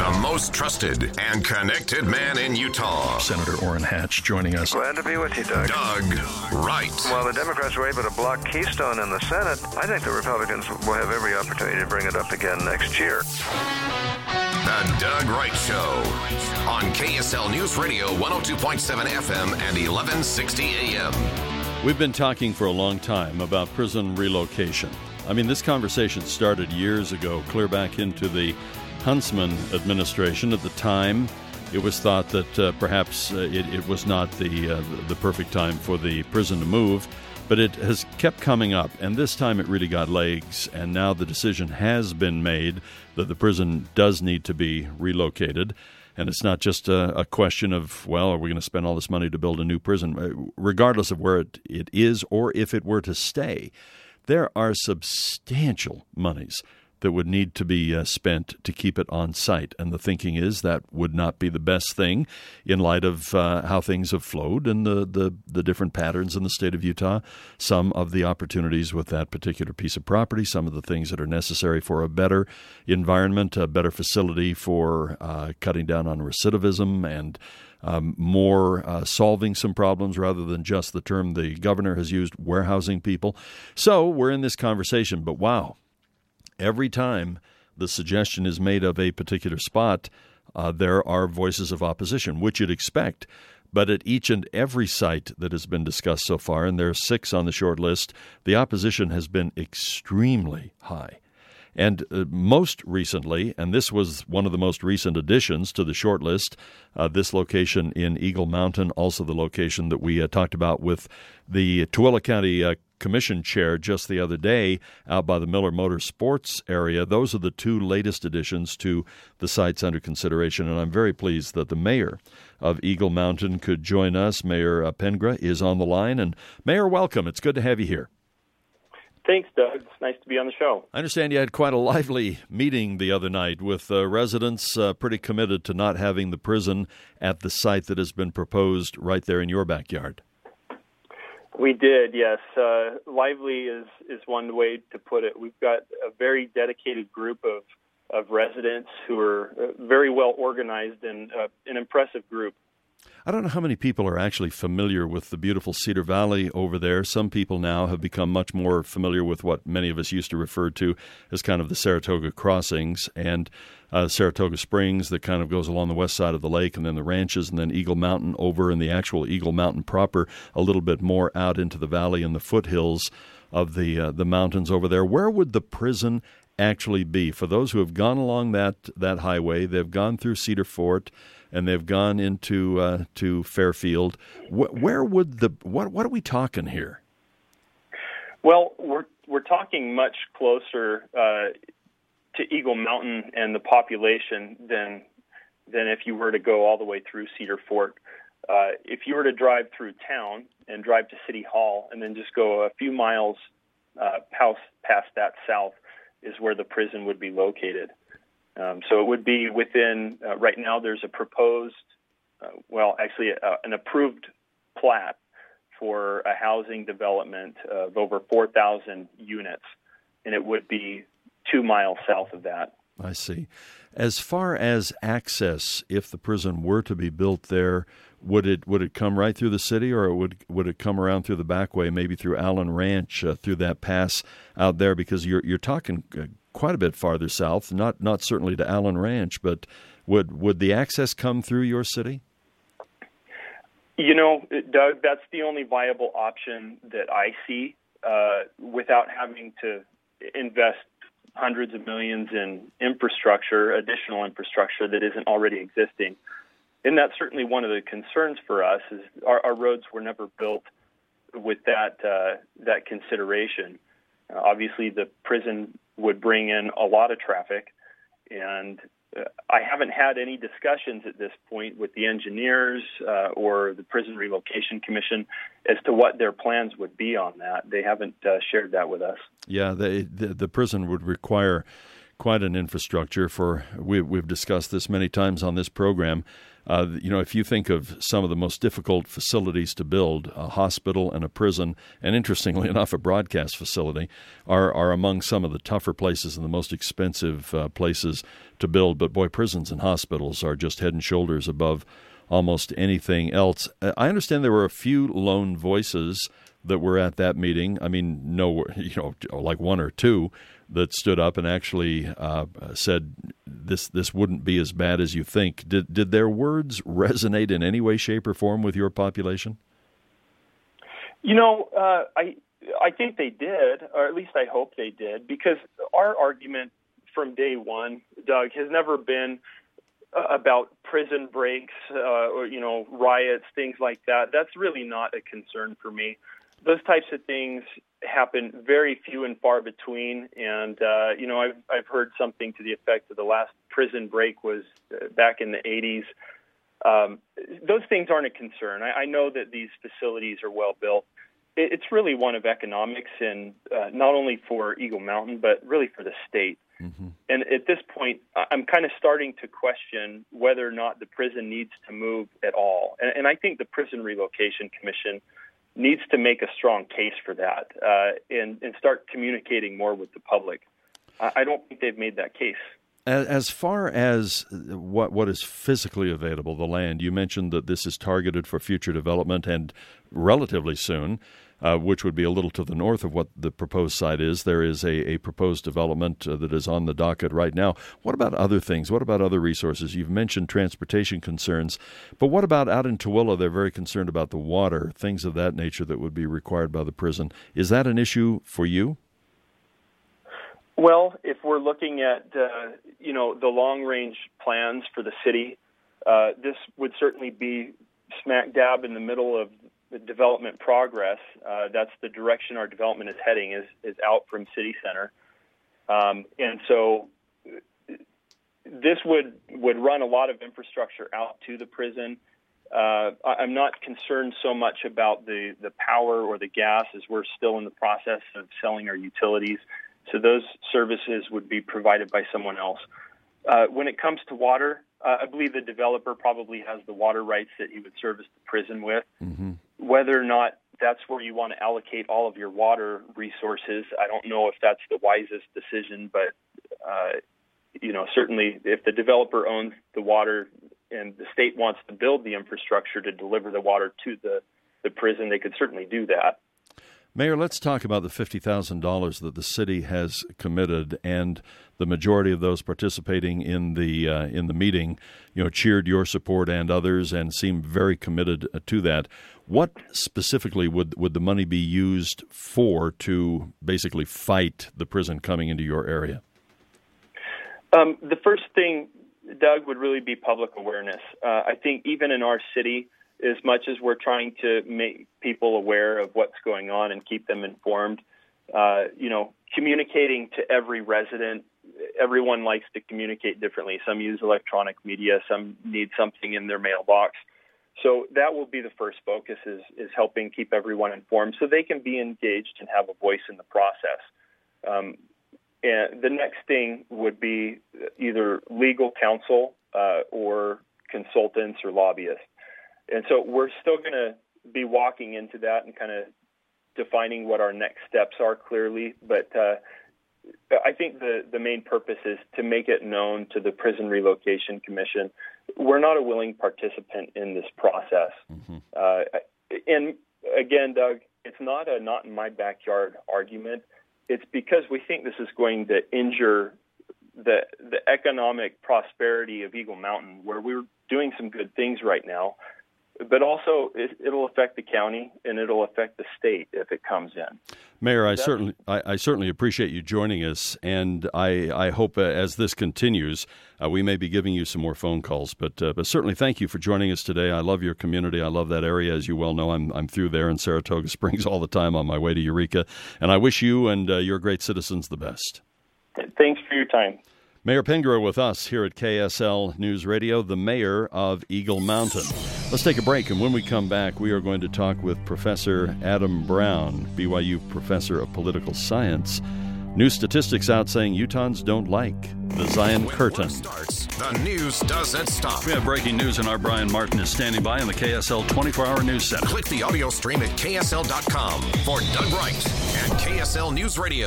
The most trusted and connected man in Utah. Senator Orrin Hatch joining us. Glad to be with you, Doug. Doug Wright. While the Democrats were able to block Keystone in the Senate, I think the Republicans will have every opportunity to bring it up again next year. The Doug Wright Show on KSL News Radio 102.7 FM and 1160 AM. We've been talking for a long time about prison relocation. I mean, this conversation started years ago, clear back into the Huntsman administration. At the time, it was thought that perhaps it was not the perfect time for the prison to move, but it has kept coming up, and this time it really got legs, and now the decision has been made that the prison does need to be relocated. And it's not just a question of, well, are we going to spend all this money to build a new prison? Regardless of where it is or if it were to stay, there are substantial monies that would need to be spent to keep it on site. And the thinking is that would not be the best thing in light of how things have flowed and the different patterns in the state of Utah, some of the opportunities with that particular piece of property, some of the things that are necessary for a better environment, a better facility for cutting down on recidivism and more solving some problems rather than just the term the governor has used, warehousing people. So we're in this conversation, but wow. Every time the suggestion is made of a particular spot, there are voices of opposition, which you'd expect. But at each and every site that has been discussed so far, and there are 6 on the short list, the opposition has been extremely high. And most recently, and this was one of the most recent additions to the short list, this location in Eagle Mountain, also the location that we talked about with the Tooele County Commission chair just the other day out by the Miller Motorsports area. Those are the 2 latest additions to the sites under consideration, and I'm very pleased that the mayor of Eagle Mountain could join us. Mayor Pengra is on the line, and Mayor, welcome. It's good to have you here. Thanks, Doug. It's nice to be on the show. I understand you had quite a lively meeting the other night with residents pretty committed to not having the prison at the site that has been proposed right there in your backyard. We did, yes. Lively is one way to put it. We've got a very dedicated group of residents who are very well organized and an impressive group. I don't know how many people are actually familiar with the beautiful Cedar Valley over there. Some people now have become much more familiar with what many of us used to refer to as kind of the Saratoga crossings and Saratoga Springs that kind of goes along the west side of the lake, and then the ranches, and then Eagle Mountain over, and the actual Eagle Mountain proper a little bit more out into the valley and the foothills of the mountains over there. Where would the prison actually be? For those who have gone along that highway, they've gone through Cedar Fort, and they've gone into to Fairfield. Where would what are we talking here? Well, we're talking much closer to Eagle Mountain and the population than if you were to go all the way through Cedar Fort. If you were to drive through town and drive to City Hall and then just go a few miles past that south is where the prison would be located. So it would be within, right now there's a proposed, an approved plat for a housing development of over 4,000 units, and it would be 2 miles south of that. I see. As far as access, if the prison were to be built there, would it come right through the city, or would it come around through the back way, maybe through Allen Ranch, through that pass out there? Because you're talking quite a bit farther south, not certainly to Allen Ranch, but would the access come through your city? You know, Doug, that's the only viable option that I see without having to invest hundreds of millions in additional infrastructure that isn't already existing. And that's certainly one of the concerns for us is our roads were never built with that consideration. Obviously, the prison would bring in a lot of traffic, and I haven't had any discussions at this point with the engineers or the Prison Relocation Commission as to what their plans would be on that. They haven't shared that with us. Yeah, the prison would require quite an infrastructure for. We've discussed this many times on this program. If you think of some of the most difficult facilities to build, a hospital and a prison, and interestingly enough, a broadcast facility, are among some of the tougher places and the most expensive places to build. But boy, prisons and hospitals are just head and shoulders above almost anything else. I understand there were a few lone voices that were at that meeting. I mean, like one or two that stood up and actually said this wouldn't be as bad as you think. Did their words resonate in any way, shape, or form with your population? I think they did, or at least I hope they did, because our argument from day one, Doug, has never been about prison breaks or riots, things like that. That's really not a concern for me. Those types of things happen very few and far between, and I've heard something to the effect of the last prison break was back in the 80s. Those things aren't a concern. I know that these facilities are well built. It's really one of economics, and not only for Eagle Mountain, but really for the state. Mm-hmm. And at this point, I'm kind of starting to question whether or not the prison needs to move at all. And I think the Prison Relocation Commission needs to make a strong case for that and start communicating more with the public. I don't think they've made that case. As far as what is physically available, the land, you mentioned that this is targeted for future development and relatively soon, which would be a little to the north of what the proposed site is. There is a proposed development that is on the docket right now. What about other things? What about other resources? You've mentioned transportation concerns, but what about out in Tooele? They're very concerned about the water, things of that nature that would be required by the prison. Is that an issue for you? Well, if we're looking at the long-range plans for the city, this would certainly be smack dab in the middle of the development progress. That's the direction our development is heading, is out from city center. And so this would run a lot of infrastructure out to the prison. I'm not concerned so much about the power or the gas, as we're still in the process of selling our utilities. So those services would be provided by someone else. When it comes to water, I believe the developer probably has the water rights that he would service the prison with. Mm-hmm. Whether or not that's where you want to allocate all of your water resources, I don't know if that's the wisest decision, but certainly if the developer owns the water and the state wants to build the infrastructure to deliver the water to the prison, they could certainly do that. Mayor, let's talk about the $50,000 that the city has committed, and the majority of those participating in the meeting, cheered your support and others, and seemed very committed to that. What specifically would the money be used for to basically fight the prison coming into your area? The first thing, Doug, would really be public awareness. I think even in our city, as much as we're trying to make people aware of what's going on and keep them informed, communicating to every resident, everyone likes to communicate differently. Some use electronic media, some need something in their mailbox. So that will be the first focus, is helping keep everyone informed so they can be engaged and have a voice in the process. And the next thing would be either legal counsel or consultants or lobbyists. And so we're still going to be walking into that and kind of defining what our next steps are clearly. But I think the main purpose is to make it known to the Prison Relocation Commission. We're not a willing participant in this process. Mm-hmm. And again, Doug, it's not a not in my backyard argument. It's because we think this is going to injure the economic prosperity of Eagle Mountain, where we're doing some good things right now. But also, it'll affect the county and it'll affect the state if it comes in. Mayor, I certainly appreciate you joining us, and I hope as this continues, we may be giving you some more phone calls. But certainly, thank you for joining us today. I love your community. I love that area, as you well know. I'm through there in Saratoga Springs all the time on my way to Eureka, and I wish you and your great citizens the best. Thanks for your time. Mayor Pingura with us here at KSL News Radio, the mayor of Eagle Mountain. Let's take a break, and when we come back, we are going to talk with Professor Adam Brown, BYU Professor of Political Science, New statistics out saying Utahns don't like the Zion curtain. Starts, the news doesn't stop. We have breaking news, and our Brian Martin is standing by in the KSL 24-hour news center. Click the audio stream at ksl.com for Doug Wright and KSL News Radio.